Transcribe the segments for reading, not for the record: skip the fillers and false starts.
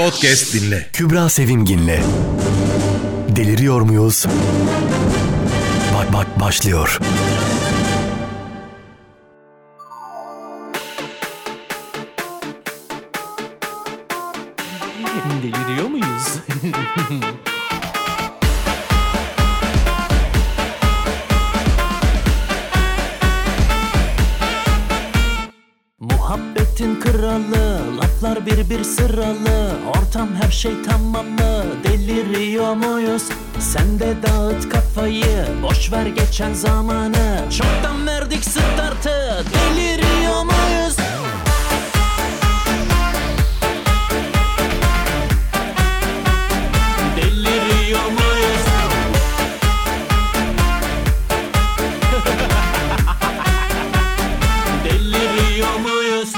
Podcast dinle. Kübra Sevimgin'le Deliriyor Muyuz? Bak başlıyor. Deliriyor muyuz? Muhabbetin kralı, laflar bir sıralı, ortam her şey tamam mı? Deliriyor muyuz? Sen de dağıt kafayı, boş ver geçen zamanı, çoktan verdik startı. Deliriyor muyuz? Deliriyor muyuz? Deliriyor muyuz?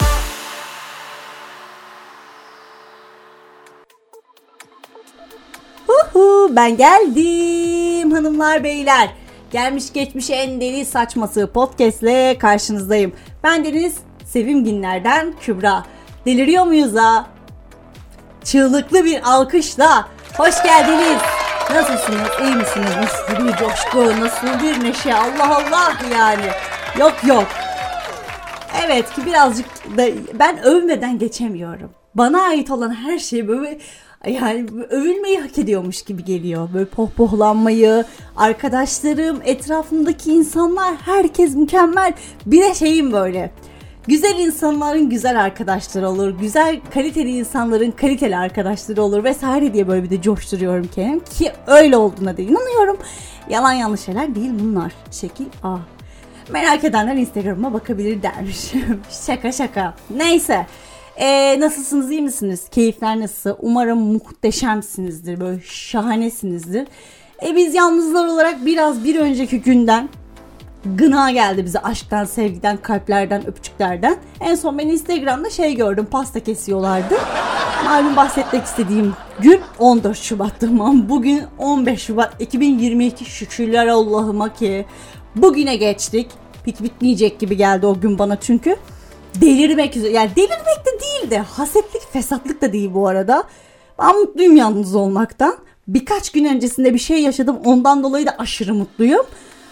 Ben geldim hanımlar beyler. Gelmiş geçmiş en deli saçması podcast'le karşınızdayım. Ben Deniz Sevimginler'den Kübra. Deliriyor muyuz ha? Çığlıklı bir alkışla hoş geldiniz. Nasılsınız? İyi misiniz? Nasıl bir coşku, nasıl bir neşe? Allah Allah yani. Yok. Evet ki birazcık da ben övmeden geçemiyorum. Bana ait olan her şey böyle yani övülmeyi hak ediyormuş gibi geliyor. Böyle pohpohlanmayı, arkadaşlarım, etrafımdaki insanlar, herkes mükemmel. Bir de şeyim böyle. Güzel insanların güzel arkadaşları olur. Güzel kaliteli insanların kaliteli arkadaşları olur vesaire diye böyle bir de coşturuyorum kendimi. Ki öyle olduğuna da inanıyorum. Yalan yanlış şeyler değil bunlar. Şekil A. Merak edenler Instagram'ıma bakabilir dermişim. Şaka. Neyse. Nasılsınız, iyi misiniz? Keyifler nasıl? Umarım muhteşemsinizdir. Böyle şahanesinizdir. Biz yalnızlar olarak biraz bir önceki günden gına geldi bize aşktan, sevgiden, kalplerden, öpücüklerden. En son ben Instagram'da gördüm, pasta kesiyorlardı. Malum bahsetmek istediğim gün 14 Şubat'tı ama bugün 15 Şubat 2022, şükürler Allah'ıma ki bugüne geçtik. Hiç bitmeyecek gibi geldi o gün bana çünkü. Delirmek üzere. Yani delirmek de değil de hasetlik, fesatlık da değil bu arada. Ben mutluyum yalnız olmaktan. Birkaç gün öncesinde bir şey yaşadım. Ondan dolayı da aşırı mutluyum.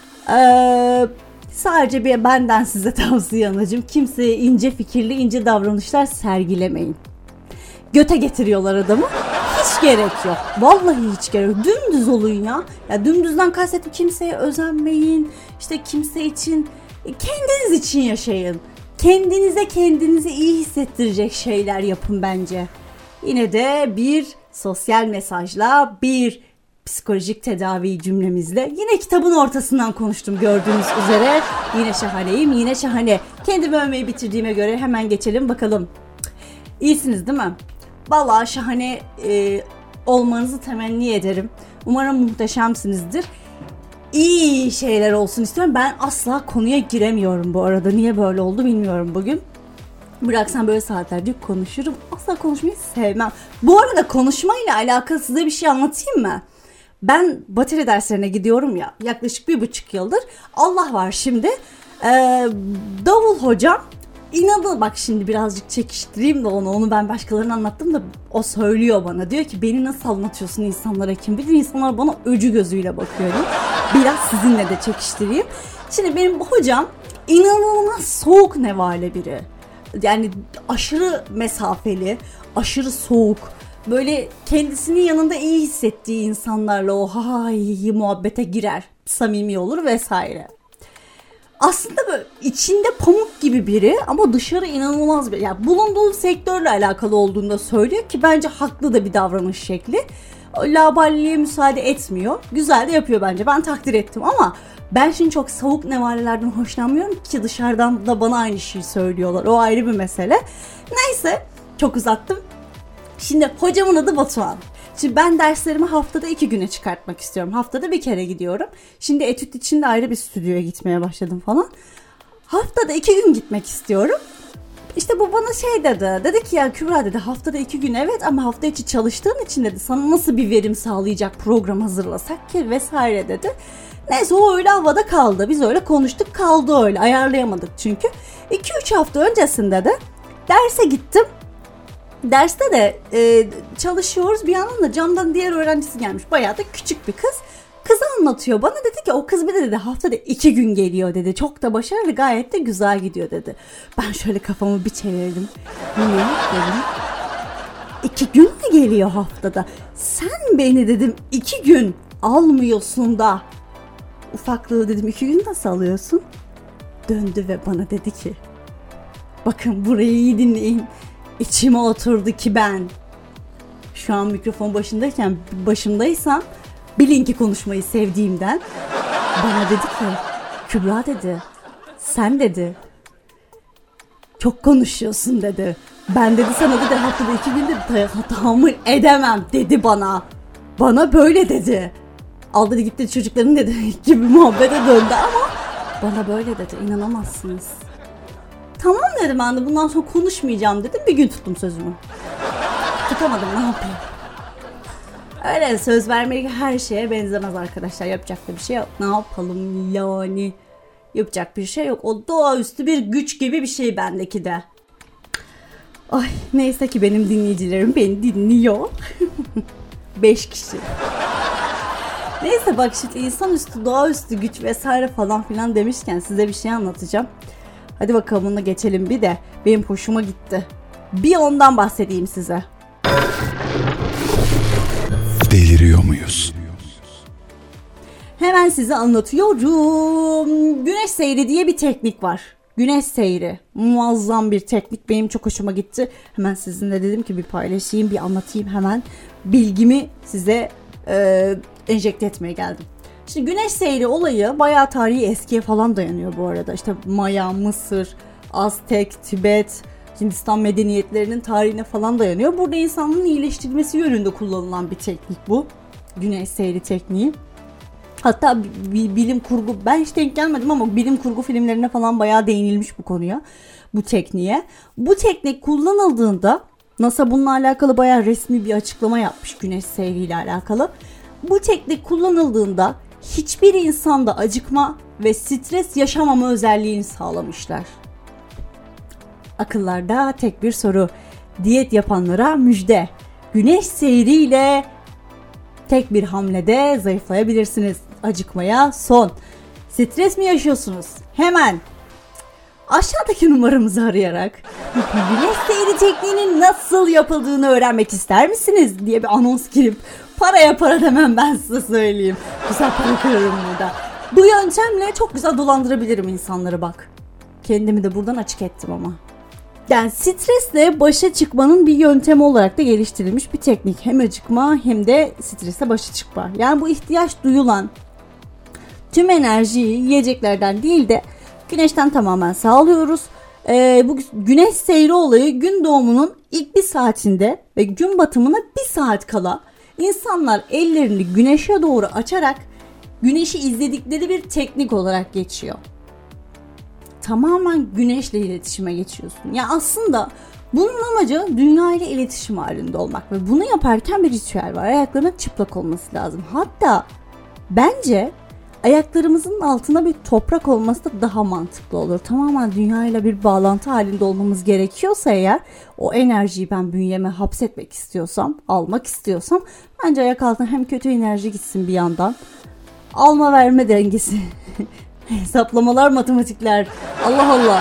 Sadece bir benden size tavsiye anacığım. Kimseye ince fikirli, ince davranışlar sergilemeyin. Göte getiriyorlar adamı. Hiç gerek yok. Vallahi hiç gerek yok. Dümdüz olun ya. Ya dümdüzden kastettim, kimseye özenmeyin. İşte kimse için, kendiniz için yaşayın. Kendinizi iyi hissettirecek şeyler yapın bence. Yine de bir sosyal mesajla, bir psikolojik tedavi cümlemizle yine kitabın ortasından konuştum gördüğünüz üzere. Yine şahaneyim, yine şahane. Kendimi övmeyi bitirdiğime göre hemen geçelim bakalım. İyisiniz değil mi? Vallahi şahane olmanızı temenni ederim. Umarım muhteşemsinizdir. İyi şeyler olsun istiyorum. Ben asla konuya giremiyorum bu arada. Niye böyle oldu bilmiyorum bugün. Bıraksam böyle saatlerce konuşurum. Asla konuşmayı sevmem. Bu arada konuşmayla alakalı size bir şey anlatayım mı? Ben bateri derslerine gidiyorum ya. Yaklaşık 1,5 yıldır. Allah var şimdi. Davul hocam. İnanın bak şimdi birazcık çekiştireyim de onu ben başkalarına anlattım da o söylüyor bana. Diyor ki beni nasıl anlatıyorsun insanlara, kim bilir, insanlar bana öcü gözüyle bakıyor. Biraz sizinle de çekiştireyim. Şimdi benim bu hocam inanılmaz soğuk nevale biri. Yani aşırı mesafeli, aşırı soğuk. Böyle kendisinin yanında iyi hissettiği insanlarla o muhabbete girer. Samimi olur vesaire. Aslında böyle içinde pamuk gibi biri ama dışarı inanılmaz bir, yani bulunduğu sektörle alakalı olduğunu da söylüyor ki bence haklı da bir davranış şekli. Laubali'ye müsaade etmiyor. Güzel de yapıyor bence. Ben takdir ettim ama ben şimdi çok soğuk nevalelerden hoşlanmıyorum ki dışarıdan da bana aynı şeyi söylüyorlar. O ayrı bir mesele. Neyse çok uzattım. Şimdi hocamın adı Batuhan. Şimdi ben derslerimi haftada 2 güne çıkartmak istiyorum. Haftada bir kere gidiyorum. Şimdi etüt için de ayrı bir stüdyoya gitmeye başladım falan. Haftada 2 gün gitmek istiyorum. İşte bu bana dedi. Dedi ki ya Kübra dedi, haftada 2 gün evet ama hafta içi çalıştığın için dedi sana nasıl bir verim sağlayacak program hazırlasak ki vesaire dedi. Neyse o öyle havada kaldı. Biz öyle konuştuk, kaldı öyle. Ayarlayamadık çünkü. 2-3 hafta öncesinde de derse gittim. Derste de çalışıyoruz, bir yandan da camdan diğer öğrencisi gelmiş. Bayağı da küçük bir kız. Kız anlatıyor bana, dedi ki o kız bir de dedi haftada 2 gün geliyor dedi. Çok da başarılı, gayet de güzel gidiyor dedi. Ben şöyle kafamı bir çevirdim. Ne dedim? 2 gün mü geliyor haftada? Sen beni dedim 2 gün almıyorsun da ufaklığı dedim 2 gün nasıl alıyorsun? Döndü ve bana dedi ki bakın burayı iyi dinleyin. İçime oturdu ki ben şu an mikrofon başındaysam bilin ki konuşmayı sevdiğimden bana dedi ki Kübra dedi sen dedi çok konuşuyorsun dedi. Ben dedi sana dedi haftada 2 gün dedi tahammül edemem dedi bana. Bana böyle dedi. Al dedi gitti çocukların dedi gibi muhabbete döndü ama bana böyle dedi, inanamazsınız. Tamam dedim ben de bundan sonra konuşmayacağım dedim. Bir gün tuttum sözümü. Tutamadım, ne yapayım? Öyle söz vermek her şeye benzemez arkadaşlar. Yapacak da bir şey yok. Ne yapalım yani? Yapacak bir şey yok. O doğaüstü bir güç gibi bir şey bendeki de. Ay neyse ki benim dinleyicilerim beni dinliyor. 5 kişi. Neyse bak şimdi insanüstü, doğaüstü güç vesaire falan filan demişken size bir şey anlatacağım. Hadi bakalım ona geçelim bir de. Benim hoşuma gitti. Bir ondan bahsedeyim size. Deliriyor muyuz? Hemen size anlatıyorum. Güneş seyri diye bir teknik var. Güneş seyri. Muazzam bir teknik. Benim çok hoşuma gitti. Hemen sizinle dedim ki bir paylaşayım, bir anlatayım hemen. Bilgimi size enjekte etmeye geldim. Şimdi güneş seyri olayı bayağı tarihi eskiye falan dayanıyor bu arada. İşte Maya, Mısır, Aztek, Tibet, Hindistan medeniyetlerinin tarihine falan dayanıyor. Burada insanlığın iyileştirilmesi yönünde kullanılan bir teknik bu. Güneş seyri tekniği. Hatta bilim kurgu, ben hiç denk gelmedim ama bilim kurgu filmlerine falan bayağı değinilmiş bu konuya. Bu tekniğe. Bu teknik kullanıldığında NASA bununla alakalı bayağı resmi bir açıklama yapmış güneş seyriyle alakalı. Bu teknik kullanıldığında hiçbir insanda acıkma ve stres yaşamama özelliğini sağlamışlar. Akıllarda tek bir soru. Diyet yapanlara müjde. Güneş seyriyle tek bir hamlede zayıflayabilirsiniz. Acıkmaya son. Stres mi yaşıyorsunuz? Hemen aşağıdaki numaramızı arayarak güneş seyri tekniğinin nasıl yapıldığını öğrenmek ister misiniz diye bir anons girip paraya para demem, ben size söyleyeyim. Güzel para kırarım burada. Bu yöntemle çok güzel dolandırabilirim insanları bak. Kendimi de buradan açık ettim ama. Yani stresle başa çıkmanın bir yöntemi olarak da geliştirilmiş bir teknik. Hem acıkma hem de stresle başa çıkma. Yani bu ihtiyaç duyulan tüm enerjiyi yiyeceklerden değil de güneşten tamamen sağlıyoruz. Bu güneş seyri olayı gün doğumunun ilk bir saatinde ve gün batımına bir saat kala insanlar ellerini güneşe doğru açarak güneşi izledikleri bir teknik olarak geçiyor. Tamamen güneşle iletişime geçiyorsun. Yani aslında bunun amacı dünya ile iletişim halinde olmak ve bunu yaparken bir ritüel var. Ayaklarının çıplak olması lazım. Hatta bence ayaklarımızın altına bir toprak olması da daha mantıklı olur. Tamamen dünyayla bir bağlantı halinde olmamız gerekiyorsa eğer, o enerjiyi ben bünyeme hapsetmek istiyorsam, almak istiyorsam, bence ayak altına hem kötü enerji gitsin bir yandan. Alma verme dengesi. Hesaplamalar, matematikler. Allah Allah.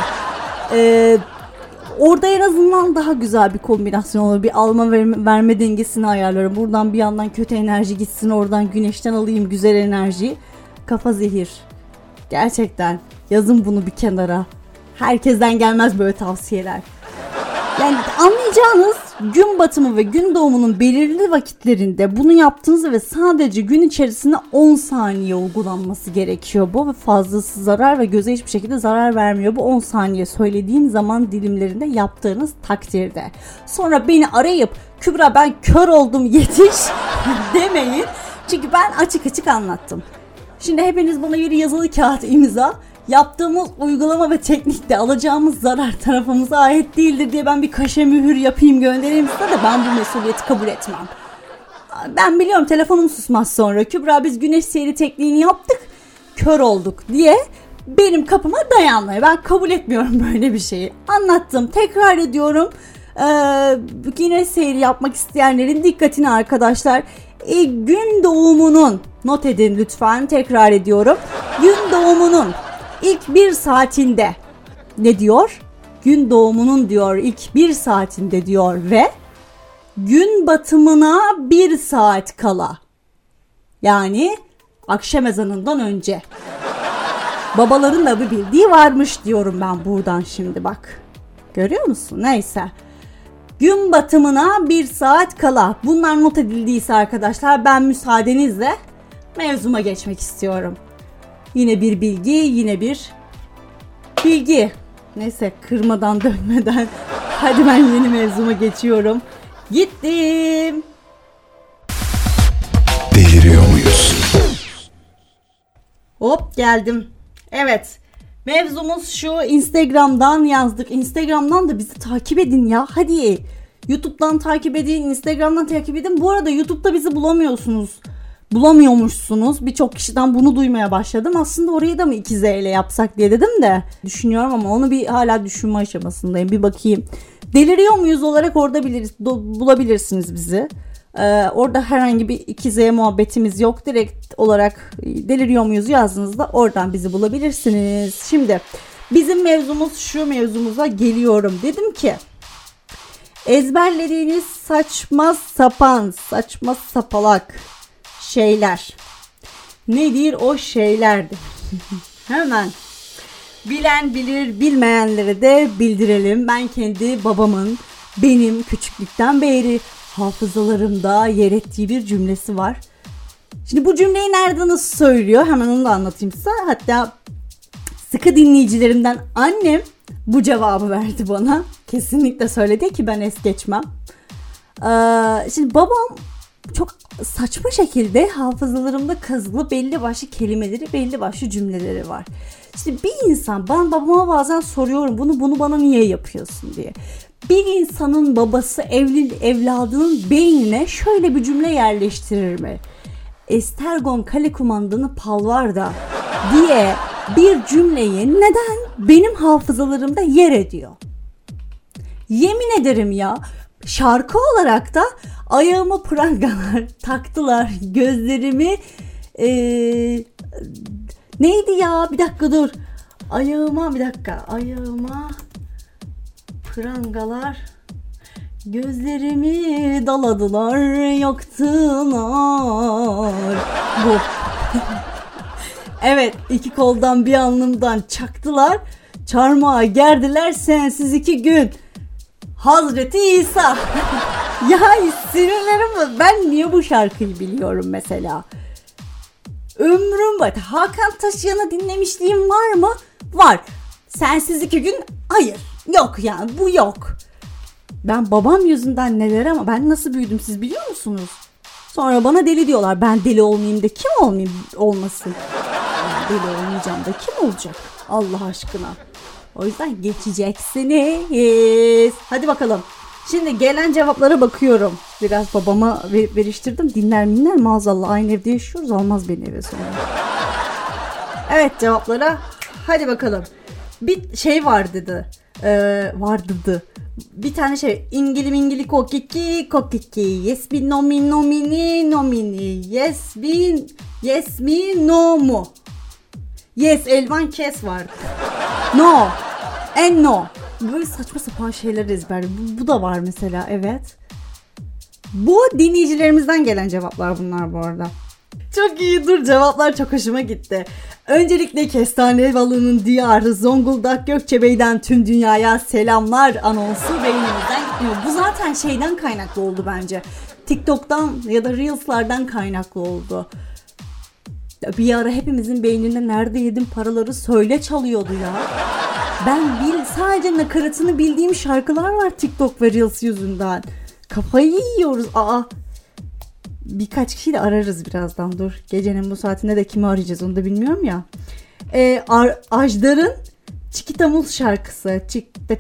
Orada en azından daha güzel bir kombinasyon olur. Bir alma verme dengesini ayarlarım. Buradan bir yandan kötü enerji gitsin, oradan güneşten alayım güzel enerjiyi. Kafa zehir. Gerçekten yazın bunu bir kenara. Herkesten gelmez böyle tavsiyeler. Yani anlayacağınız, gün batımı ve gün doğumunun belirli vakitlerinde bunu yaptığınızda ve sadece gün içerisinde 10 saniye uygulanması gerekiyor bu ve fazlası zarar ve göze hiçbir şekilde zarar vermiyor. Bu 10 saniye söylediğim zaman dilimlerinde yaptığınız takdirde. Sonra beni arayıp Kübra ben kör oldum yetiş demeyin. Çünkü ben açık açık anlattım. Şimdi hepiniz bana bir yazılı kağıt imza, yaptığımız uygulama ve teknikte alacağımız zarar tarafımıza ait değildir diye ben bir kaşe mühür yapayım göndereyim size de ben bu mesuliyeti kabul etmem. Ben biliyorum telefonum susmaz sonra. Kübra biz güneş seyri tekniğini yaptık, kör olduk diye benim kapıma dayanmıyor. Ben kabul etmiyorum böyle bir şeyi. Anlattım, tekrar ediyorum. Yine seyir yapmak isteyenlerin dikkatini arkadaşlar. Gün doğumunun, not edin lütfen, tekrar ediyorum. Gün doğumunun ilk 1 saatinde ne diyor? Gün doğumunun diyor ilk 1 saatinde diyor ve gün batımına 1 saat kala. Yani akşam ezanından önce. Babaların da bir bildiği varmış diyorum ben buradan şimdi bak. Görüyor musun? Neyse. Gün batımına 1 saat kala. Bunlar not edildiyse arkadaşlar ben müsaadenizle mevzuma geçmek istiyorum. Yine bir bilgi, yine bir bilgi. Neyse kırmadan dönmeden hadi ben yeni mevzuma geçiyorum. Gittim. Deliriyor muyuz? Hop geldim. Evet. Mevzumuz şu, Instagram'dan yazdık. Instagram'dan da bizi takip edin ya. Hadi. YouTube'dan takip edin, Instagram'dan takip edin. Bu arada YouTube'da bizi bulamıyormuşsunuz. Birçok kişiden bunu duymaya başladım. Aslında orayı da mı 2Z ile yapsak diye dedim de düşünüyorum ama onu bir hala düşünme aşamasındayım. Bir bakayım. Deliriyor muyuz olarak orada bulabilirsiniz bizi. Orada herhangi bir 2Z muhabbetimiz yok. Direkt olarak deliriyor muyuz yazdığınızda oradan bizi bulabilirsiniz. Şimdi bizim mevzumuz şu, mevzumuza geliyorum. Dedim ki ezberlediğiniz saçma sapalak şeyler. Nedir o şeylerdir? Hemen bilen bilir, bilmeyenlere de bildirelim. Ben kendi babamın benim küçüklükten beri hafızalarımda yer ettiği bir cümlesi var. Şimdi bu cümleyi nerede nasıl söylüyor? Hemen onu da anlatayım size. Hatta sıkı dinleyicilerimden annem bu cevabı verdi bana. Kesinlikle söyledi ki ben es geçmem. Şimdi babam çok saçma şekilde hafızalarımda kazılı belli başlı kelimeleri, belli başlı cümleleri var. Şimdi bir insan, ben babama bazen soruyorum bunu bana niye yapıyorsun diye. Bir insanın babası evladının beynine şöyle bir cümle yerleştirir mi? Estergon kale kumandanı Palvarda diye bir cümleyi neden benim hafızalarımda yer ediyor? Yemin ederim ya, şarkı olarak da ayağıma prangalar taktılar, gözlerimi neydi ya, bir dakika dur, ayağıma prangalar, gözlerimi daladılar, yaktılar. Bu. Evet, iki koldan bir alnımdan çaktılar, çarmıha gerdiler sensiz 2 gün. Hazreti İsa. Ya sinirlerim, ben niye bu şarkıyı biliyorum mesela? Ömrüm var. Hakan Taşıyan'ı dinlemişliğim var mı? Var. Sensiz 2 gün? Hayır. Yok yani, bu yok. Ben babam yüzünden neler, ama ben nasıl büyüdüm siz biliyor musunuz? Sonra bana deli diyorlar. Ben deli olmayayım da kim olmasın? Ben deli olmayacağım da kim olacak? Allah aşkına. O yüzden geçeceksiniz. Hadi bakalım. Şimdi gelen cevaplara bakıyorum. Biraz babama veriştirdim. Dinler maazallah, aynı evde yaşıyoruz. Almaz beni eve sonra. Evet, cevaplara hadi bakalım. Bir şey vardı. Bir tane şey. İngili kokiki. Yes mi nomini. Yes mi no mu. Yes elvan kes vardı. No. And no. Böyle saçma sapan şeyler ezberliyorum. Bu da var mesela, evet. Bu dinleyicilerimizden gelen cevaplar bunlar bu arada. Çok iyi, dur, cevaplar çok hoşuma gitti. Öncelikle kestane balığının diyarı Zonguldak Gökçebey'den tüm dünyaya selamlar anonsu beynimizden gitmiyor. Bu zaten şeyden kaynaklı oldu bence. TikTok'tan ya da Reels'lardan kaynaklı oldu. Bir ara hepimizin beyninde nerede yedim paraları söyle çalıyordu ya. Ben sadece nakaratını bildiğim şarkılar var TikTok ve Reels yüzünden. Kafayı yiyoruz. Birkaç kişiyi de ararız birazdan, dur. Gecenin bu saatinde de kimi arayacağız onu da bilmiyorum ya. Ajdar'ın Çikita Muz şarkısı. Çikta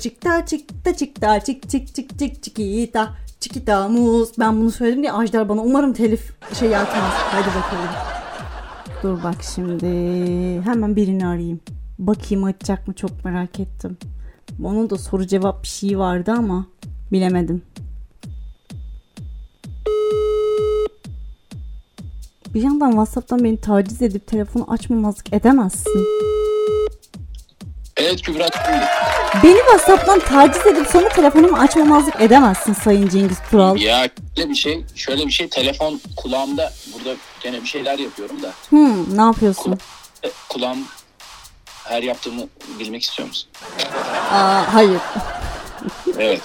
Çikita Muz. Ben bunu söyledim diye Ajdar bana umarım telif atmaz. Hadi bakalım. Dur bak şimdi. Hemen birini arayayım. Bakayım açacak mı, çok merak ettim. Onun da soru cevap bir şey vardı ama Bilemedim. Bir yandan WhatsApp'tan beni taciz edip telefonu açmamazlık edemezsin. Evet Kübra. Beni WhatsApp'tan taciz edip sonra telefonumu açmamazlık edemezsin Sayın Cengiz Tural. Ya şöyle bir şey telefon kulağımda, burada gene bir şeyler yapıyorum da. Ne yapıyorsun? Kulağım, her yaptığımı bilmek istiyor musun? Hayır. Evet,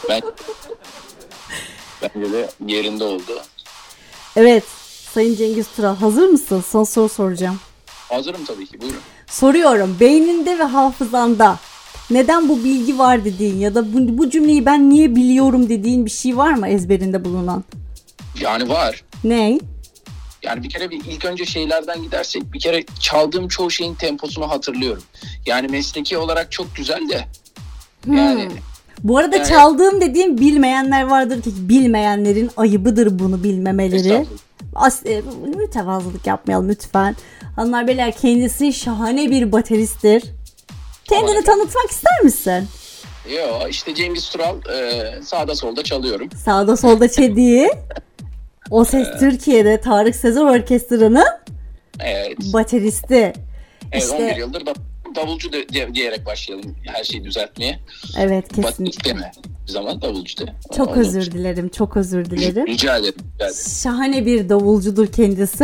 bence de yerinde oldu. Evet Sayın Cengiz Tural, hazır mısın? Son soru soracağım. Hazırım tabii ki, buyurun. Soruyorum, beyninde ve hafızanda neden bu bilgi var dediğin ya da bu cümleyi ben niye biliyorum dediğin bir şey var mı ezberinde bulunan? Yani var. Ne? Yani bir kere ilk önce şeylerden gidersek, bir kere çaldığım çoğu şeyin temposunu hatırlıyorum. Yani mesleki olarak çok güzel de. Yani bu arada yani, çaldığım dediğim bilmeyenler vardır ki bilmeyenlerin ayıbıdır bunu bilmemeleri. Mütevazılık yapmayalım lütfen. Hanımlar beyler, kendisi şahane bir bateristtir. Kendini tanıtmak ister misin? Yo, işte Cengiz Tural, sağda solda çalıyorum. Sağda solda çediği O Ses Türkiye'de Tarık Sezer Orkestra'nın bateristi. Evet, işte, 11 yıldır davulcu diyerek başlayalım her şeyi düzeltmeye. Evet, kesinlikle. Bir zaman davulcu de. Çok özür dilerim. Rica ederim. Şahane bir davulcudur kendisi.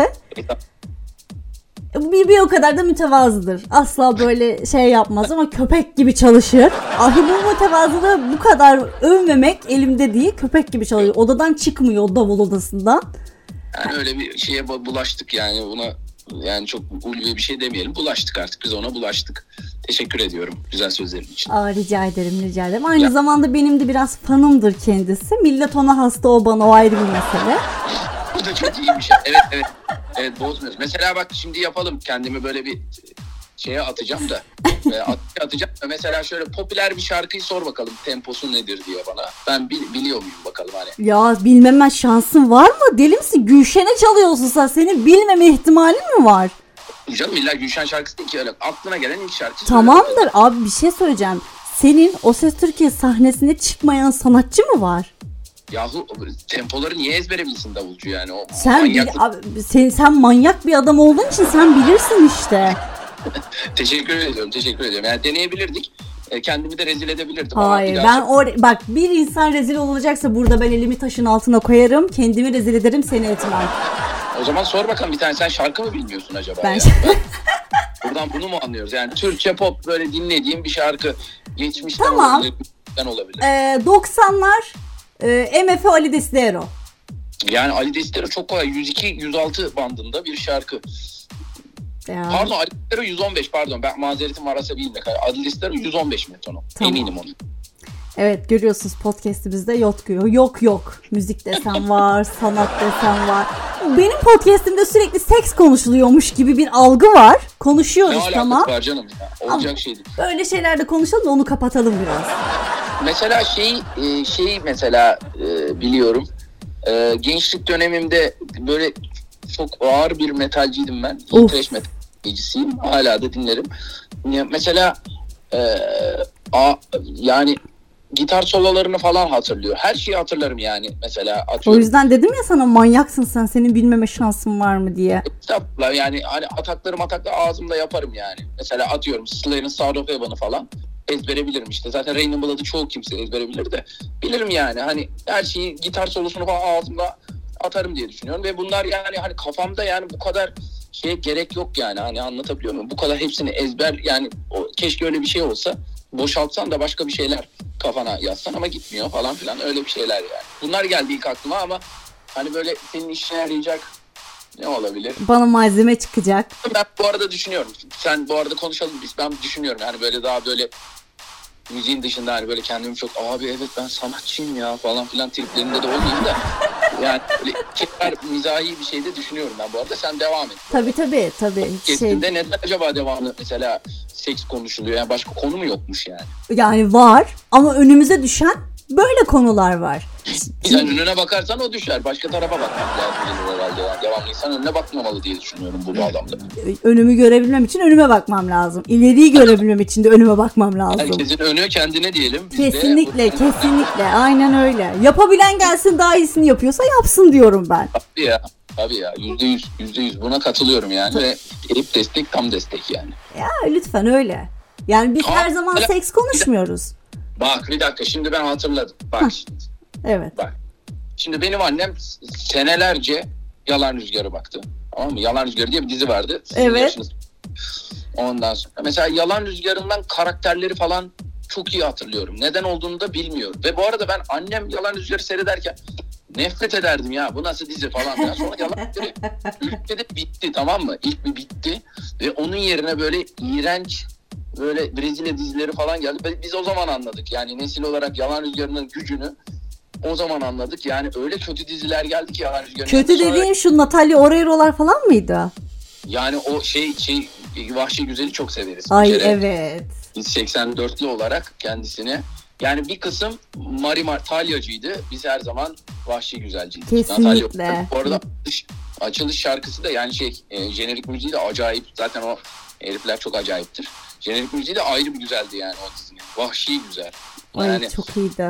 Bir o kadar da mütevazıdır. Asla böyle şey yapmaz ama köpek gibi çalışır. Bu mütevazılığı bu kadar övmemek elimde değil. Köpek gibi çalışıyor. Odadan çıkmıyor, davul odasından. Yani öyle bir şeye bulaştık yani, buna yani çok ulvi bir şey demeyelim. Bulaştık artık, biz ona bulaştık. Teşekkür ediyorum güzel sözlerin için. Rica ederim. Aynı zamanda benim de biraz fanımdır kendisi. Millet ona hasta, o bana, o ayrı bir mesele. Bu da çok iyi bir şey. Evet. Evet, bozmuyoruz. Mesela bak şimdi yapalım. Kendimi böyle bir şeye atacağım da. atacağım da mesela şöyle popüler bir şarkıyı sor bakalım. Temposu nedir diye bana. Ben biliyor muyum bakalım hani. Ya bilmeme şansın var mı? Deli misin? Gülşen'e çalıyorsun sen. Senin bilmeme ihtimalin mi var? Canım illa Gülşen şarkısı değil ki, öyle aklına gelen ilk şarkı. Tamamdır abi, bir şey söyleyeceğim. Senin O Ses Türkiye sahnesine çıkmayan sanatçı mı var? Yahu tempoları niye ezbere bilsin davulcu yani? O sen manyak bir adam olduğun için sen bilirsin işte. Teşekkür ediyorum. Yani deneyebilirdik. Kendimi de rezil edebilirdim. Hayır, bak, bir insan rezil olacaksa burada ben elimi taşın altına koyarım. Kendimi rezil ederim, seni etmem. O zaman sor bakalım bir tane, sen şarkı mı bilmiyorsun acaba? Buradan bunu mu anlıyoruz? Yani Türkçe pop böyle dinlediğim bir şarkı geçmişten tamam. olabilir. 90'lar MF Ali Desidero. Yani Ali Desidero çok kolay. 102-106 bandında bir şarkı. Ya. Pardon, Ali Desidero 115, pardon. Ben mazeretim varsa bilmek. Ali Desidero 115 metronum. Tamam. Eminim onu. Evet, görüyorsunuz podcast'imizde yok. Müzik desen var, sanat desen var. Benim podcast'imde sürekli seks konuşuluyormuş gibi bir algı var. Konuşuyoruz tamam. Ne alakası var canım ya? Olacak şey değil. Böyle şeyler de konuşalım da onu kapatalım biraz. Mesela mesela biliyorum. Gençlik dönemimde böyle çok ağır bir metalciydim ben. Trash metalcisiyim. Hala da dinlerim. Mesela yani gitar sololarını falan hatırlıyor. Her şeyi hatırlarım yani. Mesela atıyorum. O yüzden dedim ya sana, manyaksın sen. Senin bilmeme şansın var mı diye. Yani hani atakları ağzımda yaparım yani. Mesela atıyorum Slayer'ın Sound of Heaven'ı falan ezbere bilirim işte. Zaten Rain in Blood'ı çoğu kimse ezbere bilir de. Bilirim yani. Hani her şeyi, gitar solosunu falan ağzımda atarım diye düşünüyorum. Ve bunlar yani hani kafamda yani bu kadar gerek yok yani. Hani anlatabiliyor muyum? Bu kadar hepsini ezber yani, keşke öyle bir şey olsa. Boşaltsan da başka bir şeyler kafana yazsan ama gitmiyor falan filan, öyle bir şeyler yani. Bunlar geldi ilk aklıma ama hani böyle senin işine yarayacak ne olabilir? Bana malzeme çıkacak. Ben bu arada düşünüyorum. Sen bu arada konuşalım biz. Ben düşünüyorum yani böyle daha böyle müziğin dışında hani böyle kendimi çok evet ben sanatçıyım ya falan filan triplerinde de olmayayım da yani böyle mizahi bir şey de düşünüyorum ben bu arada. Sen devam et. Tabii. Kesinlikle neden acaba devamlı mesela seks konuşuluyor? Yani başka konu mu yokmuş yani? Yani var ama önümüze düşen Böyle konular var. Sen önüne bakarsan o düşer. Başka tarafa bakmak lazım herhalde. Yani. Devamlı insan önüne bakmamalı diye düşünüyorum bu bağlamda. Önümü görebilmem için önüme bakmam lazım. İleriyi görebilmem için de önüme bakmam lazım. Herkesin önü kendine diyelim. Biz Kesinlikle, kesinlikle. Aynen öyle. Yapabilen gelsin, daha iyisini yapıyorsa yapsın diyorum ben. Tabii ya. %100 buna katılıyorum yani. Ve Elif destek, tam destek yani. Ya lütfen öyle. Yani biz her zaman seks konuşmuyoruz. Bak bir dakika, şimdi ben hatırladım. Bak şimdi. Evet. Bak. Şimdi benim annem senelerce Yalan Rüzgarı baktı. Tamam mı? Yalan Rüzgarı diye bir dizi vardı. Evet. Ondan sonra mesela Yalan Rüzgarı'ndan karakterleri falan çok iyi hatırlıyorum. Neden olduğunu da bilmiyorum. Ve bu arada ben annem Yalan Rüzgarı seyrederken nefret ederdim ya. Bu nasıl dizi falan. Ya. Sonra Yalan Rüzgarı ülkede bitti, tamam mı? İlk bir bitti. Ve onun yerine böyle iğrenç böyle Brezilya dizileri falan geldi. Biz o zaman anladık. Yani nesil olarak Yalan Rüzgarı'nın gücünü o zaman anladık. Yani öyle kötü diziler geldi ki Yalan Rüzgarı'nın. Kötü dediğin şu Natalya Oreiro'lar falan mıydı? Yani o Vahşi Güzel'i çok severiz. Ay evet. Biz 84'lü olarak kendisine, yani bir kısım Talyacıydı. Biz her zaman Vahşi Güzelciydik. Kesinlikle. Bu arada açılış şarkısı da yani jenerik müziği de acayip. Zaten o herifler çok acayiptir. Jenerik müziği de ayrı bir güzeldi yani o dizinin. Vahşi Güzel. Ay Yani çok iyiydi.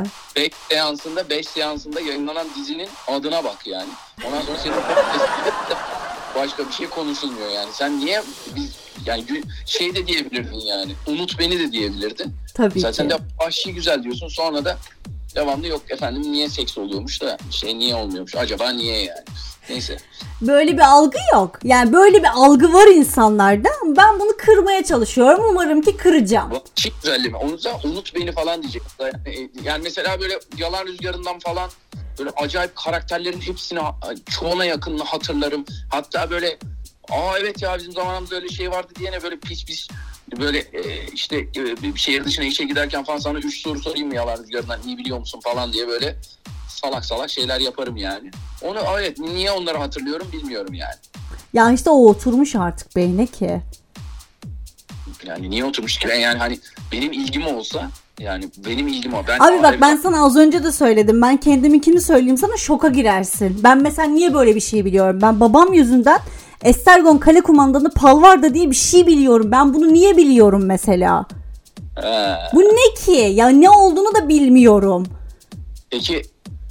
5 seansında yayınlanan dizinin adına bak yani. Ondan sonra senin başka bir şey konuşulmuyor yani. Sen niye yani de diyebilirdin yani. Unut beni de diyebilirdin. Tabii ki. Sen de Vahşi Güzel diyorsun, sonra da devamlı yok efendim niye seks oluyormuş da niye olmuyormuş. Acaba niye yani? Neyse. Böyle bir algı yok. Yani böyle bir algı var insanlarda. Ben bunu kırmaya çalışıyorum. Umarım ki kıracağım. Vahşi Güzelliği mi? Unut beni falan diyecek. Yani mesela böyle Yalan Rüzgarı'ndan falan böyle acayip karakterlerin hepsini, çoğuna yakınını hatırlarım. Hatta böyle evet ya bizim zamanımızda öyle şey vardı diyene böyle pis böyle bir şehir dışına işe giderken falan sana 3 soru sorayım mı Yalan Rüzgarı'ndan, iyi biliyor musun falan diye böyle salak şeyler yaparım yani. Onu evet, niye onları hatırlıyorum bilmiyorum yani. Ya işte o oturmuş artık beyne ki. Yani niye oturmuş ki? Yani hani benim ilgim olsa, yani benim ilgim o. Abi bak ben sana az önce de söyledim. Ben kendiminkini söyleyeyim sana, şoka girersin. Ben mesela niye böyle bir şey biliyorum? Ben babam yüzünden Estergon Kale Kumandanı Palvarda diye bir şey biliyorum. Ben bunu niye biliyorum mesela? Bu ne ki? Ya ne olduğunu da bilmiyorum. Peki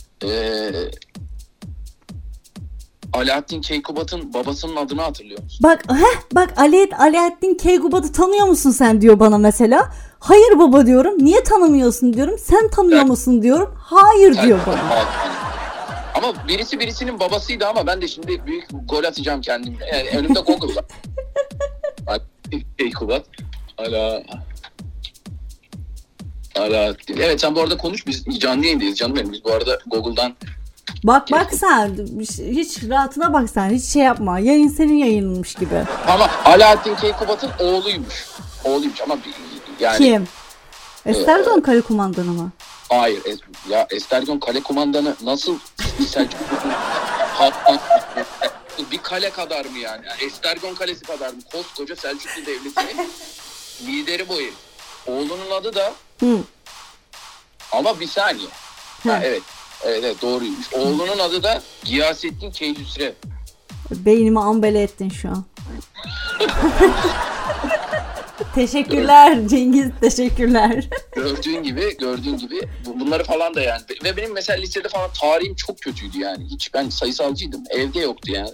Alaaddin Keykubat'ın babasının adını hatırlıyor musun? Bak Alaaddin Keykubat'ı tanıyor musun sen diyor bana mesela. Hayır baba diyorum. Niye tanımıyorsun diyorum. Sen tanıyor musun diyorum. Hayır diyor bana. Ama birisinin babasıydı ama ben de şimdi büyük gol atacağım kendimle. Yani önümde Google var. Keykubat. Alaaddin. Evet sen bu arada konuş. Biz canlı yayındayız canım benim. Biz bu arada Google'dan. Bak sen. Hiç rahatına bak sen. Hiç şey yapma. Yayın senin yayınlanmış gibi. Ama Alaaddin Keykubat'ın oğluymuş ama yani. Kim? Estergon Kale Kumandanı mı? Hayır. Estergon Kale Kumandanı nasıl bir kale kadar mı yani? Estergon Kalesi kadar mı? Koskoca Selçuklu Devleti'nin lideri bu herif. Oğlunun adı da ama bir saniye. Evet doğruymuş. Oğlunun adı da Giyasettin Keyhüsrev. Beynimi ambele ettin şu an. Teşekkürler Cengiz, teşekkürler. Gördüğün gibi bunları falan da yani. Ve benim mesela lisede falan tarihim çok kötüydü yani. Hiç, ben sayısalcıydım. Evde yoktu yani.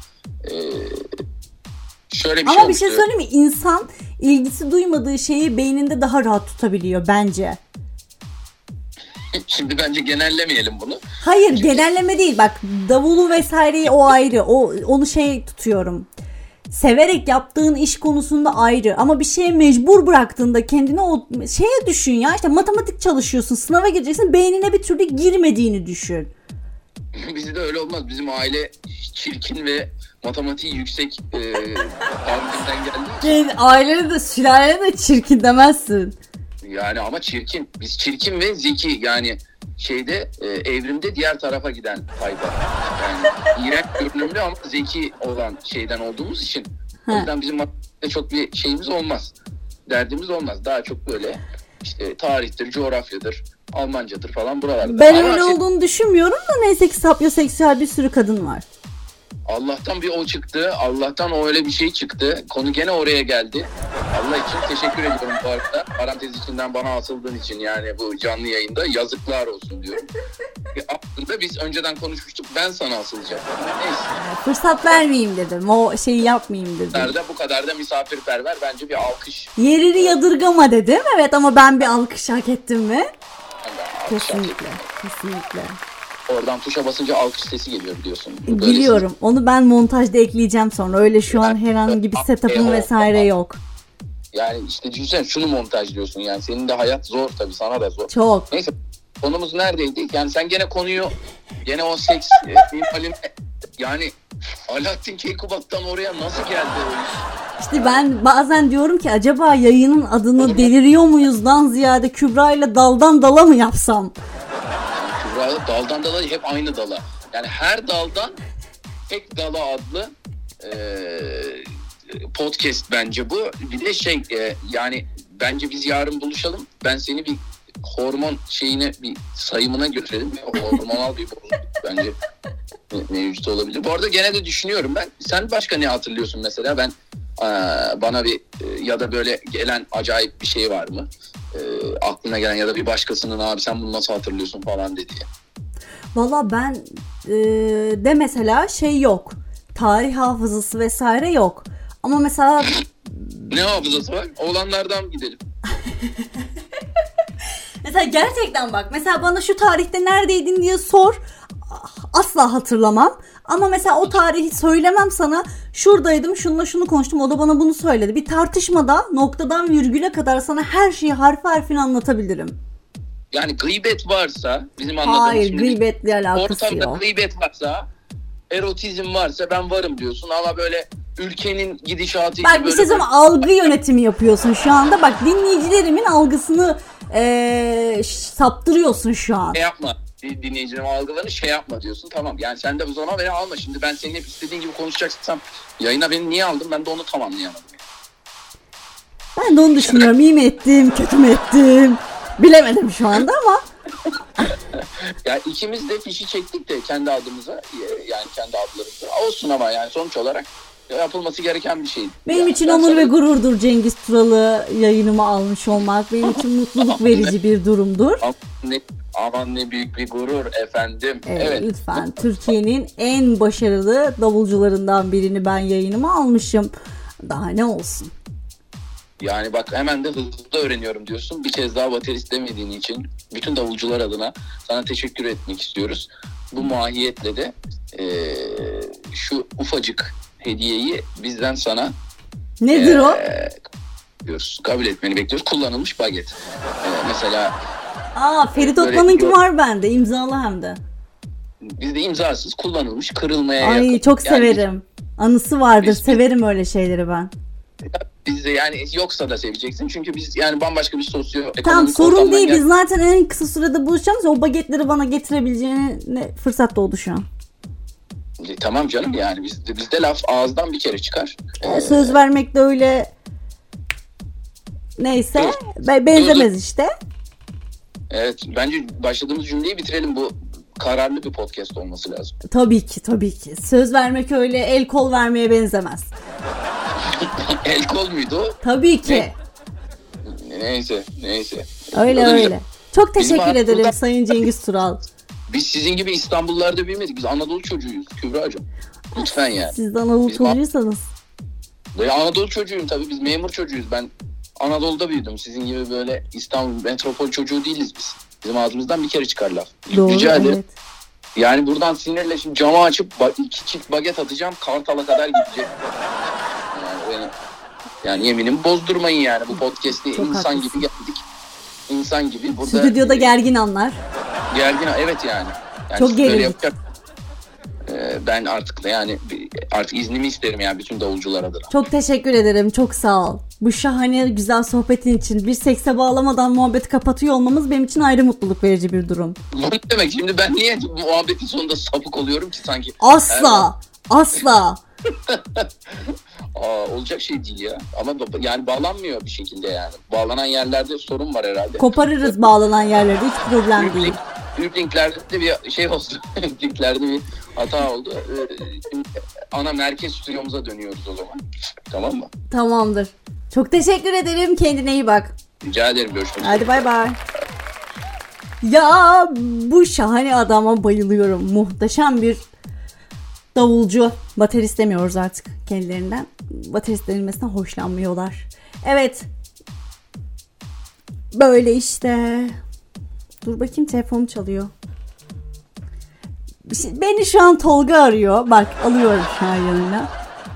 Şöyle bir Ama bir şey söyleyeyim mi? İnsan ilgisi duymadığı şeyi beyninde daha rahat tutabiliyor bence. Şimdi bence genellemeyelim bunu. Hayır, genelleme değil. Bak davulu vesaireyi o ayrı. Onu tutuyorum. Severek yaptığın iş konusunda ayrı. Ama bir şeye mecbur bıraktığında kendini o şeye düşün ya. İşte matematik çalışıyorsun, sınava gireceksin. Beynine bir türlü girmediğini düşün. Bizde öyle olmaz. Bizim aile çirkin ve matematiği yüksek tahminden geldi. Ailene de sülalene de çirkin demezsin. Yani ama çirkin. Biz çirkin ve zeki yani evrimde diğer tarafa giden tayfa. Yani iğrenç görünümlü ama zeki olan şeyden olduğumuz için. O yüzden bizim matematikte çok bir şeyimiz olmaz. Derdimiz olmaz. Daha çok böyle işte tarihtir, coğrafyadır, Almancadır falan buralarda. Ben Ama öyle olduğunu düşünmüyorum da neyse ki sapyoseksüel bir sürü kadın var. Allah'tan bir o çıktı. Allah'tan o öyle bir şey çıktı. Konu gene oraya geldi. Allah için teşekkür ediyorum bu arada. Parantez içinden bana asıldığın için yani bu canlı yayında yazıklar olsun diyorum. Aslında biz önceden konuşmuştuk. Ben sana asılacağım. Neyse. Fırsat vermeyeyim dedim. O şeyi yapmayayım dedim. Bu kadar da misafirperver bence bir alkış. Yerini yadırgama dedim. Evet ama ben bir alkış hak ettim mi? Kesinlikle. Kesinlikle. Oradan tuşa basınca alkış sesi geliyor biliyorsun. Böyle Biliyorum. Onu ben montajda ekleyeceğim sonra. Öyle şu an herhangi bir setup'ım vesaire yok. Yani işte düşünsene şunu montajlıyorsun yani. Senin de hayat zor tabii, sana da zor. Çok. Neyse, konumuz neredeydi? Yani sen gene konuyu, gene o seks, yani Alaaddin Keykubat'tan oraya nasıl geldi o iş? İşte ben bazen diyorum ki acaba yayının adını deliriyor muyuzdan ziyade Kübra ile daldan dala mı yapsam? Kübra daldan dala hep aynı dala. Yani her daldan tek dala adlı podcast bence bu. Bir de yani bence biz yarın buluşalım. Ben seni bir hormon bir sayımına götürelim. Hormonal bir bozukluk bence mevcut olabilir. Bu arada gene de düşünüyorum ben. Sen başka ne hatırlıyorsun mesela? Bana bir ya da böyle gelen acayip bir şey var mı? Aklına gelen ya da bir başkasının abi sen bunu nasıl hatırlıyorsun falan dediği. Valla ben de mesela yok. Tarih hafızası vesaire yok. Ama mesela... Ne hafızası var? Oğlanlardan gidelim. Mesela gerçekten bak. Mesela bana şu tarihte neredeydin diye sor. Asla hatırlamam. Ama mesela o tarihi söylemem sana. Şuradaydım, şununla şunu konuştum. O da bana bunu söyledi. Bir tartışmada noktadan virgüle kadar sana her şeyi harfi harfine anlatabilirim. Yani gıybet varsa bizim anladığımız... Hayır, gıybetle alakası ortamda yok. gıybet varsa, erotizm varsa ben varım diyorsun ama böyle ülkenin gidişatı... Bak bir şey söyleyeyim, algı yönetimi yapıyorsun şu anda. Bak dinleyicilerimin algısını saptırıyorsun şu an. Yapma. Dinleyicilerin algılarını yapma diyorsun. Tamam yani sen de bu zaman beni alma. Şimdi ben senin hep istediğin gibi konuşacaksam yayına beni niye aldın? Ben de onu tam anlayamadım. Ben de onu düşünüyorum. İyi mi ettim, kötü mü ettim? Bilemedim şu anda ama. Ya ikimiz de fişi çektik de kendi adımıza, yani kendi adlarımıza. Olsun ama yani sonuç olarak yapılması gereken bir şey. Benim yani için onur ve gururdur Cengiz Tural'ı yayınıma almış olmak. Benim için mutluluk verici bir durumdur. Aman ne büyük bir gurur efendim. Evet. Lütfen. Türkiye'nin en başarılı davulcularından birini ben yayınıma almışım. Daha ne olsun. Yani bak hemen de hızlı öğreniyorum diyorsun. Bir kez daha baterist demediğin için bütün davulcular adına sana teşekkür etmek istiyoruz. Bu mahiyetle de şu ufacık hediyeyi bizden sana nedir o? Diyoruz. Kabul etmeni bekliyoruz. Kullanılmış baget. Mesela Ferit Otman'ınki var bende. İmzalı hem de. Bizde imzasız kullanılmış, kırılmaya yakın. Ay çok severim. Anısı vardır. Severim öyle şeyleri ben. Biz de yani yoksa da seveceksin. Çünkü biz yani bambaşka bir sosyoekonomik tamam sorun değil. Biz zaten en kısa sürede buluşacağız. O bagetleri bana getirebileceğine fırsat doğdu şu an. Tamam canım yani bizde laf ağızdan bir kere çıkar. Söz vermek de öyle neyse benzemez işte. Evet bence başladığımız cümleyi bitirelim. Bu kararlı bir podcast olması lazım. Tabii ki. Söz vermek öyle el kol vermeye benzemez. El kol muydu o? Tabii ki. Neyse. Öyle. Çok teşekkür ederim Sayın Cengiz Tural. Biz sizin gibi İstanbullarda büyümedik. Biz Anadolu çocuğuyuz Kübra'cığım. Lütfen yani. Siz de Anadolu çocuğuysanız. Anadolu çocuğuyum tabii. Biz memur çocuğuyuz. Ben Anadolu'da büyüdüm. Sizin gibi böyle İstanbul metropol çocuğu değiliz biz. Bizim ağzımızdan bir kere çıkar laf. Doğru, rica ederim. Evet. Yani buradan sinirle şimdi camı açıp 2 çift baget atacağım. Kartal'a kadar gidecek. Yani yeminimi bozdurmayın yani. Bu podcast'te insan haklısın. gibi geldik. İnsan gibi. Burada stüdyoda gergin anlar. Gergin evet yani. Çok gerildik. Ben artık iznimi isterim yani bütün davulcular adına. Çok teşekkür ederim. Çok sağ ol. Bu şahane güzel sohbetin için bir sekse bağlamadan muhabbeti kapatıyor olmamız benim için ayrı mutluluk verici bir durum. Bu ne demek? Şimdi ben niye muhabbetin sonunda sapık oluyorum ki sanki? Asla. Olacak şey değil ya. Ama yani bağlanmıyor bir şekilde yani. Bağlanan yerlerde sorun var herhalde. Koparırız bağlanan yerlerde, hiç problem değil. Linklerde de bir şey oldu. Linklerde bir hata oldu. Şimdi ana merkez stüdyomuza dönüyoruz o zaman. Tamam mı? Tamamdır. Çok teşekkür ederim. Kendine iyi bak. Rica ederim. Görüşmek üzere. Hadi bay bay. Ya bu şahane adama bayılıyorum. Muhteşem bir davulcu. Baterist demiyoruz artık kendilerinden. Baterist denilmesinden hoşlanmıyorlar. Evet. Böyle işte. Dur bakayım, telefonum çalıyor. Beni şu an Tolga arıyor. Bak, alıyorum şu an yanına.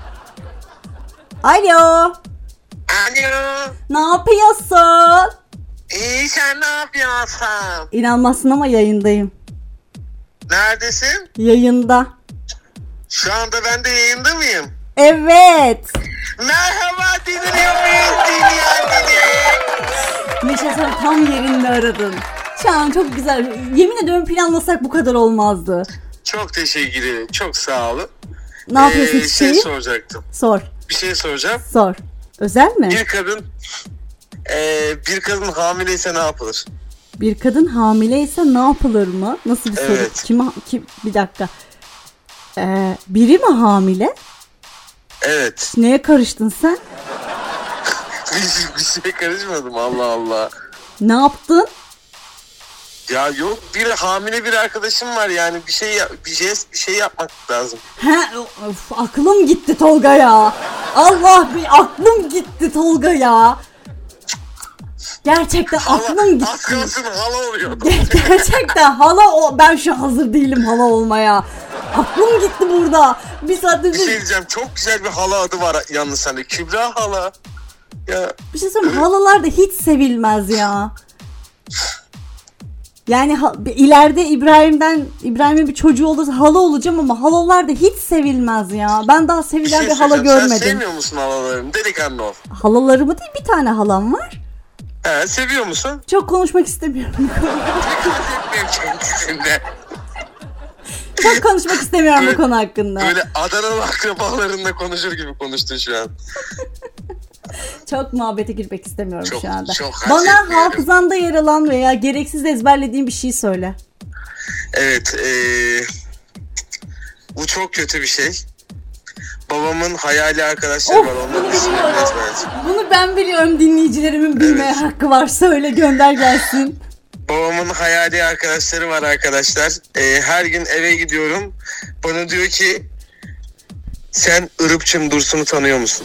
Alo. Alo. Ne yapıyorsun? İyi, sen ne yapıyorsun? İnanmazsın ama yayındayım. Neredesin? Yayında. Şu anda ben de yayında mıyım? Evet. Merhaba, dinliyor muyuz? Neşe, sen tam yerinde aradın. Şu an çok güzel. Yemin ediyorum planlasak bu kadar olmazdı. Çok teşekkür ederim. Çok sağ olun. Ne yapıyorsun Bir şey çiçeği? soracaktım. Sor. Bir şey soracağım. Sor. Özel mi? Bir kadın hamileyse ne yapılır? Bir kadın hamileyse ne yapılır mı? Nasıl bir soru? Evet. Kim? Bir dakika. Biri mi hamile? Evet. Neye karıştın sen? Bir şey karışmadım, Allah Allah. Ne yaptın? Ya yok, bir hamile bir arkadaşım var, yani bir şey yapmak lazım. Aklım gitti Tolga ya. Allah, bir aklım gitti Tolga ya. Gerçekten aklım gitti. Az kalsın hala oluyor. Gerçekten ben şu an hazır değilim hala olmaya. Aklım gitti burada. Bir saattir Bir şey diyeceğim, çok güzel bir hala adı var yalnız sende. Kübra hala. Ya. bir şey söyleyeyim, halalar da hiç sevilmez ya. Yani ileride İbrahim'in bir çocuğu olursa hala olacağım ama halalar da hiç sevilmez ya. Ben daha sevilen bir hala söyleyeceğim. görmedim. Sen sevmiyor musun halalarını? Delikanlı ol. Halalarımı değil, bir tane halam var. Seviyor musun? Çok konuşmak istemiyorum. Kendisinde. Çok konuşmak istemiyorum bu konu hakkında. Böyle Adanalı akrabalarınla konuşur gibi konuştun şu an. Çok muhabbete girmek istemiyorum şu anda. Çok Bana hafızanda yer alan veya gereksiz ezberlediğin bir şey söyle. Evet. Bu çok kötü bir şey. Babamın hayali arkadaşları var. Onların isimlerini ezberledim. Bunu ben biliyorum, dinleyicilerimin bilmeye hakkı var. Söyle, gönder gelsin. Babamın hayali arkadaşları var arkadaşlar. Her gün eve gidiyorum. Bana diyor ki, sen Irıpçım Dursun'u tanıyor musun?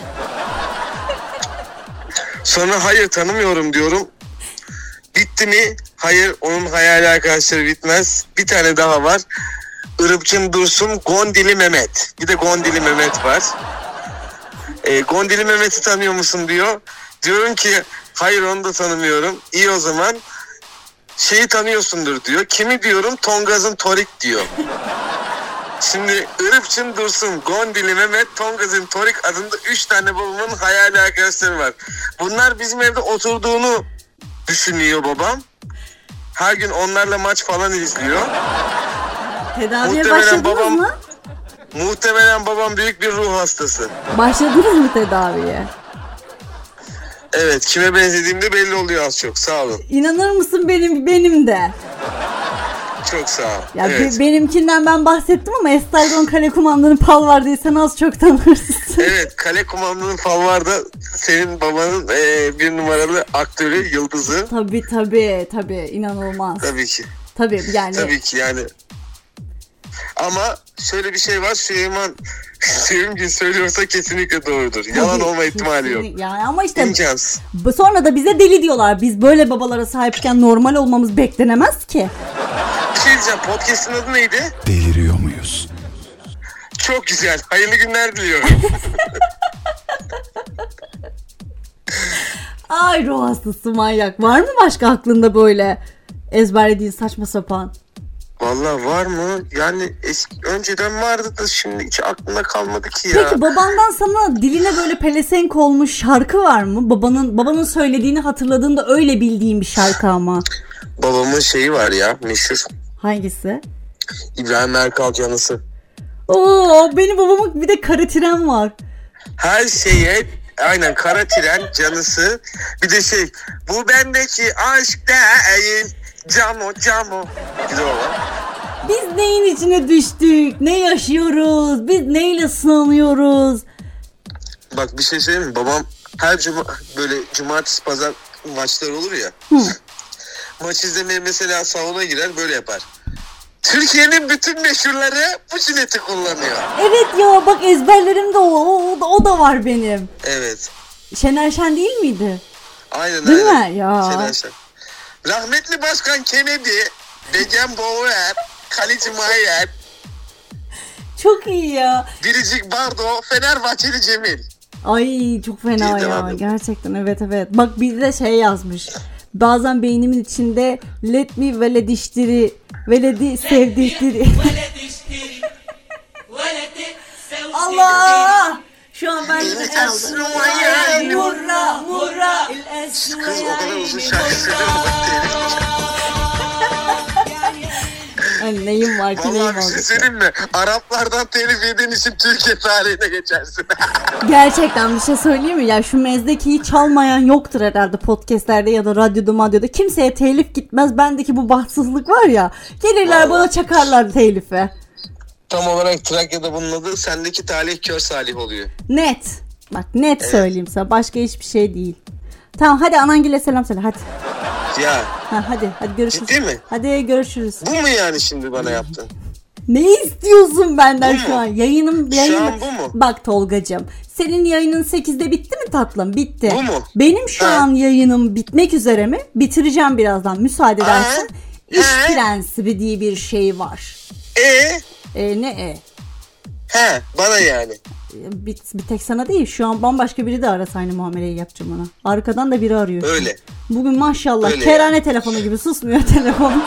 Sonra hayır tanımıyorum diyorum. Bitti mi? Hayır, onun hayali arkadaşları bitmez. Bir tane daha var. Irıpçım Dursun, Gondili Mehmet. Bir de Gondili Mehmet var. Gondili Mehmet'i tanıyor musun diyor. Diyorum ki hayır, onu da tanımıyorum. İyi, o zaman şeyi tanıyorsundur diyor. Kimi diyorum? Tongaz'ın Torik diyor. Şimdi Irıpçım Dursun, Gondili Mehmet, Tongaz'ın Torik adında 3 tane babamın hayali arkadaşları var. Bunlar bizim evde oturduğunu düşünüyor babam. Her gün onlarla maç falan izliyor. Tedaviye başladınız mı? Muhtemelen babam büyük bir ruh hastası. Başladınız mı tedaviye? Evet, kime benzediğimde belli oluyor az çok. Sağ olun. İnanır mısın, benim de. Çok sağ ol. Ya evet. Benimkinden ben bahsettim ama Estaydon kale kumandanın pal var diye sen az çok tanırsın. Evet, kale kumandanın pal var da senin babanın bir numaralı aktörü, yıldızı. Tabii inanılmaz. Tabii ki. Tabii yani. Ama şöyle bir şey var, Sevimgin söylüyorsa kesinlikle doğrudur. Yalan olma ihtimali yok. Yani ama işte İmkansız. Sonra da bize deli diyorlar. Biz böyle babalara sahipken normal olmamız beklenemez ki. Bir şey diyeceğim, podcast'ın adı neydi? Deliriyor muyuz? Çok güzel. Hayırlı günler diliyorum. Ay, ruh hastası manyak. Var mı başka aklında böyle ezberlediğin saçma sapan? Vallahi var mı? Yani önceden vardı da şimdi hiç aklımda kalmadı ki ya. Peki babandan sana diline böyle pelesenk olmuş şarkı var mı? Babanın söylediğini hatırladığında öyle bildiğin bir şarkı ama. Babamın şeyi var ya, meşhur. Hangisi? İbrahim Erkal Canısı. Benim babamın bir de Kara Tren var. Her şeye aynen kara tren canısı. Bir de bu bendeki aşk değil. Camo. Bir de o var. Biz neyin içine düştük? Ne yaşıyoruz? Biz neyle sınanıyoruz? Bak bir şey söyleyeyim mi? Babam her böyle cumartesi pazar maçları olur ya. Maç izlemeye mesela salona girer böyle yapar. Türkiye'nin bütün meşhurları bu jileti kullanıyor. Evet ya bak ezberlerimde o da var benim. Evet. Şener Şen değil miydi? Aynen. Değil mi? Ya. Şener Şen. Rahmetli Başkan Kennedy, Beckenbauer, Kaleci Mayer, Çok iyi ya. Biricik Bardo, Fenerbahçeli Cemil. Ay çok fena Diye ya. devam edelim. Gerçekten evet. Bak bir de yazmış. Bazen beynimin içinde let me velediştiri, veledi sevdiştiri. Allah! Şu an ben de çaldım. Murra. Kız o kadar uzun şarkı söylüyor mu? Hani neyim var ki neyim Vallahi bir şey var. söyleyeyim mi? Araplardan telif yediğin için Türkiye tarihine geçersin. Gerçekten bir şey söyleyeyim mi? Ya şu mezdekiyi çalmayan yoktur herhalde podcastlerde ya da radyoda. Kimseye telif gitmez. Bendeki bu bahtsızlık var ya. Gelirler Vallahi. bana çakarlar telife. Tam olarak Trakya'da bunun adı sendeki talih kör salih oluyor. Net. Bak net söyleyeyim sana. Başka hiçbir şey değil. Tamam hadi Anangil'e selam söyle hadi. Ya Hadi görüşürüz. ciddi mi? Hadi görüşürüz. Bu mu yani şimdi bana yaptın? Ne istiyorsun benden Bu şu mu? an? Yayınım. Şu an bu mu? Bak Tolgacığım. Senin yayının 8'de bitti mi tatlım? Bitti. Bu mu? Benim şu an yayınım bitmek üzere mi? Bitireceğim birazdan. Müsaade edersin. İş prensibi diye bir şey var. Ne? He bana yani. Bir tek sana değil. Şu an bambaşka biri de arasa aynı muameleyi yapacağım ona. Arkadan da biri arıyor. Öyle. Bugün maşallah Öyle kerane telefonu gibi susmuyor telefon.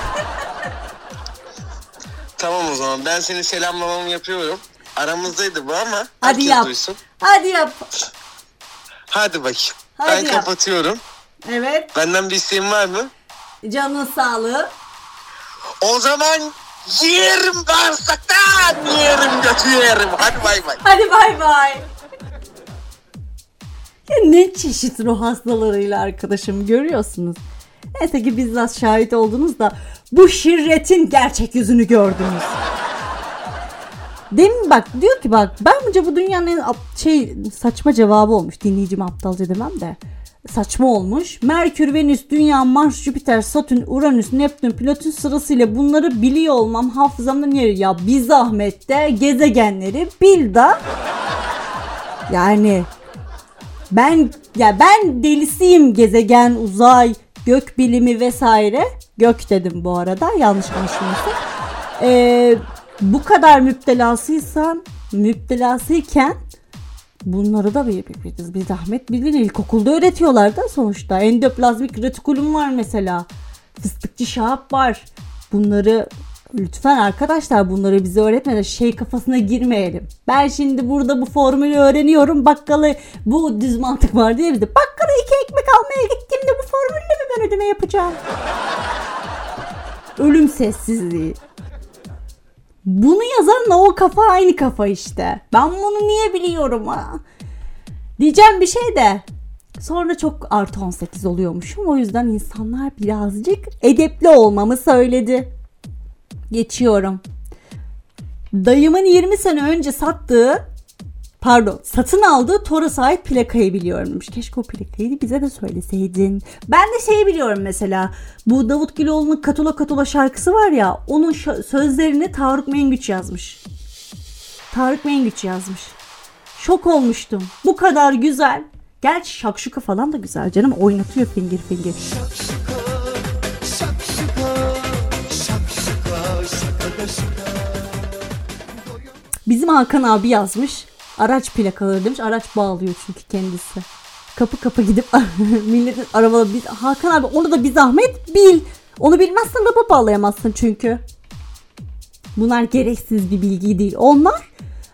Tamam o zaman ben senin selamlamamı yapıyorum. Aramızdaydı bu ama Hadi herkes yap. duysun. Hadi yap. Hadi bakayım. Hadi Ben yap. kapatıyorum. Evet. Benden bir isteğin var mı? Canın sağlığı. O zaman yerim bağırsaktan, yerim götü yerim. Hadi bay bay. Hadi bay bay. Ya ne çeşit ruh hastalarıyla arkadaşım görüyorsunuz. Neyse ki bizzat şahit oldunuz da bu şirretin gerçek yüzünü gördünüz. Demin diyor ki bence bu dünyanın en saçma cevabı olmuş. Dinleyicim aptalca demem de. Saçma olmuş. Merkür, Venüs, Dünya, Mars, Jüpiter, Satürn, Uranüs, Neptün, Plüton sırasıyla bunları biliyor olmam hafızamdan yeri. Ya bir zahmet de gezegenleri bil da. Yani ben delisiyim gezegen, uzay, gök bilimi vesaire. Gök dedim bu arada yanlış anlaşılmasın. Bu kadar müptelasıyken bunları da bir zahmet bilin. İlkokulda öğretiyorlar da sonuçta. Endoplazmik retikulum var mesela. Fıstıkçı Şahap var. Bunları lütfen arkadaşlar bunları bize öğretmeden kafasına girmeyelim. Ben şimdi burada bu formülü öğreniyorum. Bakkalı bu düz mantık var diye bize. Bakkala 2 ekmek almaya gittiğimde bu formülle mi ben ödeme yapacağım? Ölüm sessizliği. Bunu yazanla o kafa aynı kafa işte. Ben bunu niye biliyorum ha? Diyeceğim bir şey de sonra çok artı 18 oluyormuşum. O yüzden insanlar birazcık edepli olmamı söyledi. Geçiyorum. Dayımın 20 sene önce satın aldığı Toros'a ait plakayı biliyorum. Keşke o plakayı bize de söyleseydin. Ben de biliyorum mesela. Bu Davut Güloğlu'nun Katula Katula şarkısı var ya. Onun sözlerini Tarık Mengüç yazmış. Şok olmuştum. Bu kadar güzel. Gerçi Şakşuka falan da güzel canım. Oynatıyor fingir. Bizim Hakan abi yazmış. Araç plakaları demiş. Araç bağlıyor çünkü kendisi. Kapı gidip milletin arabaları. Hakan abi onu da bir zahmet bil. Onu bilmezsen araba bağlayamazsın çünkü. Bunlar gereksiz bir bilgi değil. Onlar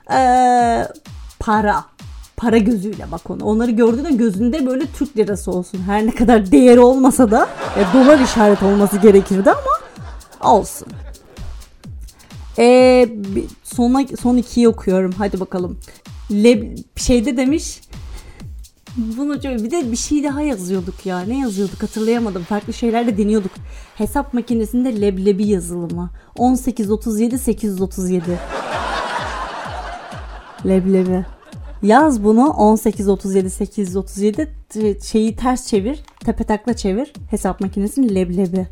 para gözüyle bak onu. Onları gördüğünde gözünde böyle Türk lirası olsun. Her ne kadar değeri olmasa da dolar işaret olması gerekirdi ama olsun. Son 2'yi okuyorum. Hadi bakalım. şeyde demiş. Bunu bir de bir şey daha yazıyorduk ya. Ne yazıyorduk hatırlayamadım. Farklı şeyler de deniyorduk. Hesap makinesinde leblebi yazılımı. 1837 837. Leblebi. Yaz bunu 1837 837 şeyi ters çevir. Tepetakla çevir. Hesap makinesinin leblebi.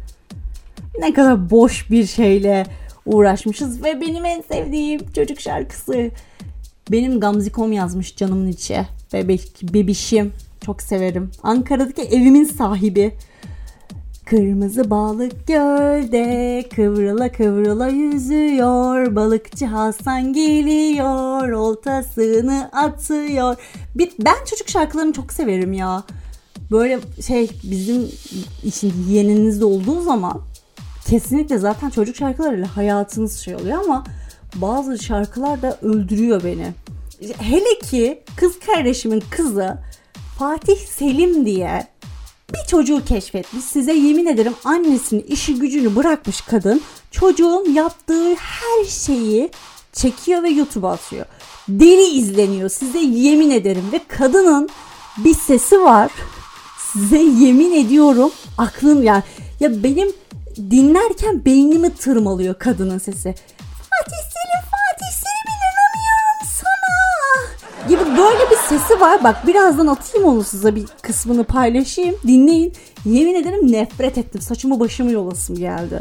Ne kadar boş bir şeyle uğraşmışız ve benim en sevdiğim çocuk şarkısı. Benim Gamzikom yazmış canımın içi. Bebişim. Çok severim. Ankara'daki evimin sahibi. Kırmızı balık gölde kıvrıla kıvrıla yüzüyor. Balıkçı Hasan geliyor. Oltasını atıyor. Ben çocuk şarkılarını çok severim ya. Böyle bizim için yeğeninizde olduğu zaman kesinlikle zaten çocuk şarkılarıyla hayatınız oluyor ama bazı şarkılar da öldürüyor beni. Hele ki kız kardeşimin kızı Fatih Selim diye bir çocuğu keşfetmiş. Size yemin ederim annesinin işi gücünü bırakmış kadın. Çocuğun yaptığı her şeyi çekiyor ve YouTube'a atıyor. Deli izleniyor size yemin ederim. Ve kadının bir sesi var. Size yemin ediyorum aklım ya benim dinlerken beynimi tırmalıyor kadının sesi. Fatih Selim inanamıyorum sana gibi böyle bir sesi var. Bak birazdan atayım onu size, bir kısmını paylaşayım. Dinleyin. Yemin ederim nefret ettim. Saçımı başımı yolasım geldi.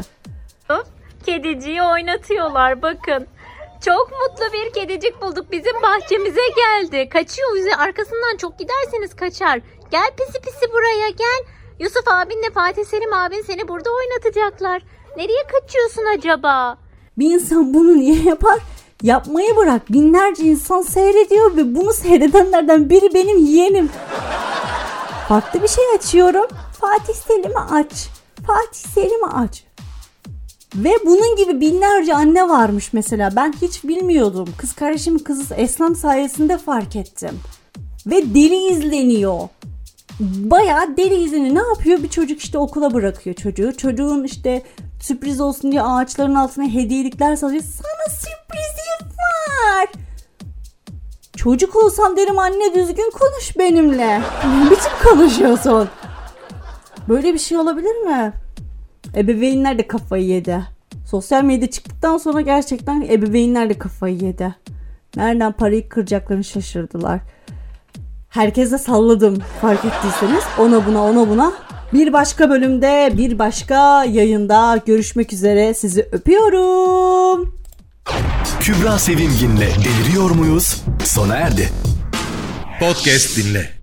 Kediciyi oynatıyorlar bakın. Çok mutlu bir kedicik bulduk. Bizim bahçemize geldi. Kaçıyor bize. Arkasından çok giderseniz kaçar. Gel pisi pisi buraya gel. Yusuf abinle Fatih Selim abin seni burada oynatacaklar. Nereye kaçıyorsun acaba? Bir insan bunu niye yapar? Yapmayı bırak. Binlerce insan seyrediyor ve bunu seyredenlerden biri benim yeğenim. Farklı bir şey açıyorum. Fatih Selim'i aç. Fatih Selim'i aç. Ve bunun gibi binlerce anne varmış mesela. Ben hiç bilmiyordum. Kız kardeşimin kızı Eslam sayesinde fark ettim. Ve deli izleniyor. Bayağı deli izleniyor. Ne yapıyor? Bir çocuk işte okula bırakıyor çocuğu. Çocuğun işte sürpriz olsun diye ağaçların altına hediyelikler satıyor. Sana sürprizim var. Çocuk olsam derim anne düzgün konuş benimle. Ne biçim konuşuyorsun? Böyle bir şey olabilir mi? Ebeveynler de kafayı yedi. Sosyal medya çıktıktan sonra gerçekten ebeveynler de kafayı yedi. Nereden parayı kıracaklarını şaşırdılar. Herkese salladım fark ettiyseniz. Ona buna. Bir başka bölümde, bir başka yayında görüşmek üzere. Sizi öpüyorum. Kübra Sevimgin'le Deliriyor Muyuz? Sona erdi. Podcast dinle.